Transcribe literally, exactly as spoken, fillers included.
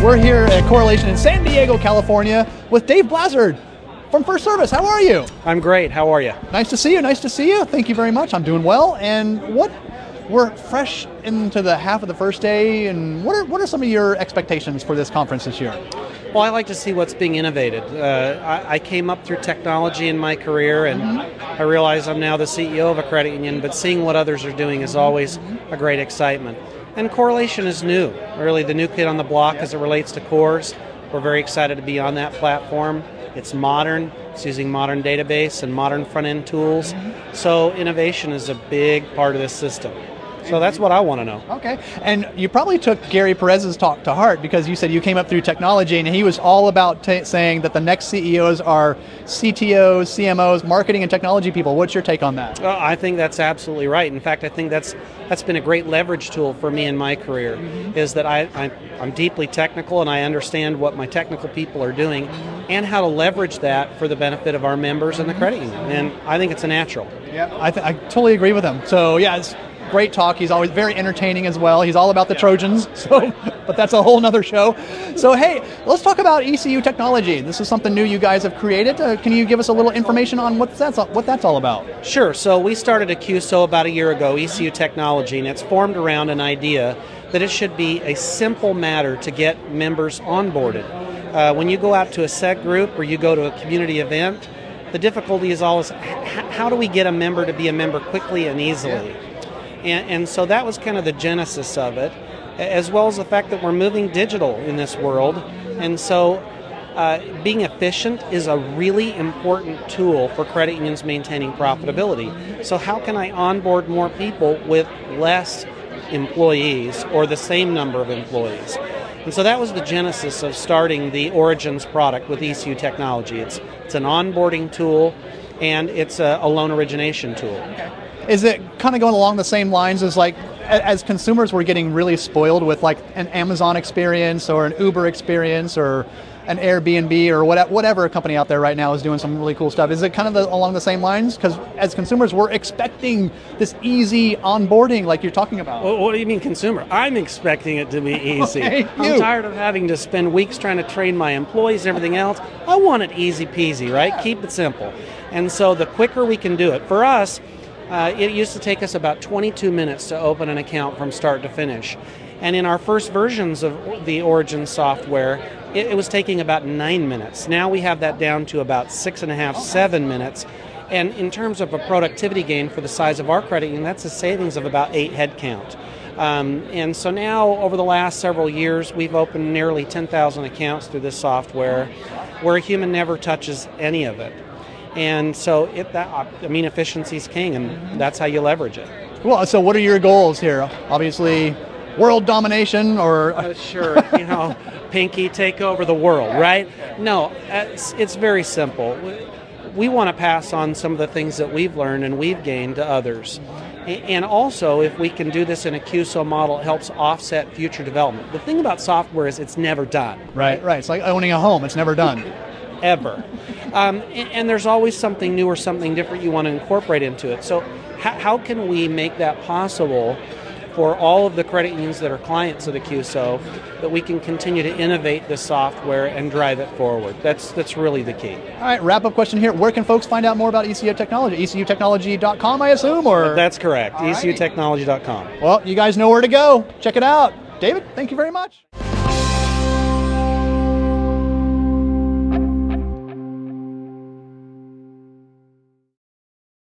We're here at Correlation in San Diego, California with Dave Blazard from First Service. How are you? I'm great. How are you? Nice to see you. Nice to see you. Thank you very much. I'm doing well. And what we're fresh into the half of the first day, and what are what are some of your expectations for this conference this year? Well, I like to see what's being innovated. Uh, I, I came up through technology in my career, and mm-hmm. I realize I'm now the C E O of a credit union, but seeing what others are doing is always a great excitement. And Correlation is new, really the new kid on the block as it relates to cores. We're very excited to be on that platform. It's modern, it's using modern database and modern front-end tools. Mm-hmm. So innovation is a big part of this system. So that's what I want to know. Okay. And you probably took Gary Perez's talk to heart, because you said you came up through technology, and he was all about t- saying that the next C E Os are C T Os, C M Os, marketing and technology people. What's your take on that? Well, I think that's absolutely right. In fact, I think that's that's been a great leverage tool for me in my career, mm-hmm. is that I, I, I'm deeply technical, and I understand what my technical people are doing and how to leverage that for the benefit of our members and the credit union. And I think it's a natural. Yeah, I, th- I totally agree with him. So yeah, it's great talk. He's always very entertaining as well. He's all about the yeah. Trojans, so but that's a whole nother show. So hey, let's talk about E C U technology. This is something new you guys have created. Uh, can you give us a little information on what that's what that's all about? Sure. So we started a Q S O about a year ago, E C U technology, and it's formed around an idea that it should be a simple matter to get members onboarded. Uh, when you go out to a S E G group or you go to a community event, the difficulty is always how do we get a member to be a member quickly and easily? Yeah. And, and so that was kind of the genesis of it, as well as the fact that we're moving digital in this world. And so uh, being efficient is a really important tool for credit unions maintaining profitability. So how can I onboard more people with less employees or the same number of employees? And so that was the genesis of starting the Origins product with E C U technology. It's, it's an onboarding tool, and it's a, a loan origination tool. Okay. Is it kind of going along the same lines as, like, as consumers we're getting really spoiled with like an Amazon experience or an Uber experience or an Airbnb or whatever company out there right now is doing some really cool stuff? Is it kind of the, along the same lines? Because as consumers, we're expecting this easy onboarding like you're talking about. Well, what do you mean consumer? I'm expecting it to be easy. Okay, I'm tired of having to spend weeks trying to train my employees and everything else. I want it easy peasy, right? Yeah. Keep it simple. And so the quicker we can do it, for us, Uh, it used to take us about twenty-two minutes to open an account from start to finish. And in our first versions of the Origin software, it, it was taking about nine minutes. Now we have that down to about six and a half, seven minutes. And in terms of a productivity gain for the size of our credit union, that's a savings of about eight headcount. Um, and so now, over the last several years, we've opened nearly ten thousand accounts through this software, where a human never touches any of it. And so, it, that, I mean, efficiency is king, and that's how you leverage it. Well, so what are your goals here? Obviously, world domination, or uh, sure, you know, Pinky, take over the world, right? No, it's, it's very simple. We, we want to pass on some of the things that we've learned and we've gained to others. And also, if we can do this in a Q S O model, it helps offset future development. The thing about software is it's never done. Right, right. It's like owning a home. It's never done. Ever. Um, and, and there's always something new or something different you want to incorporate into it. So how, how can we make that possible for all of the credit unions that are clients of the Q S O, that we can continue to innovate the software and drive it forward? That's that's really the key. All right, wrap-up question here. Where can folks find out more about E C U technology? E C U technology dot com, I assume? Or That's correct, E C U technology dot com. Well, you guys know where to go. Check it out. David, thank you very much.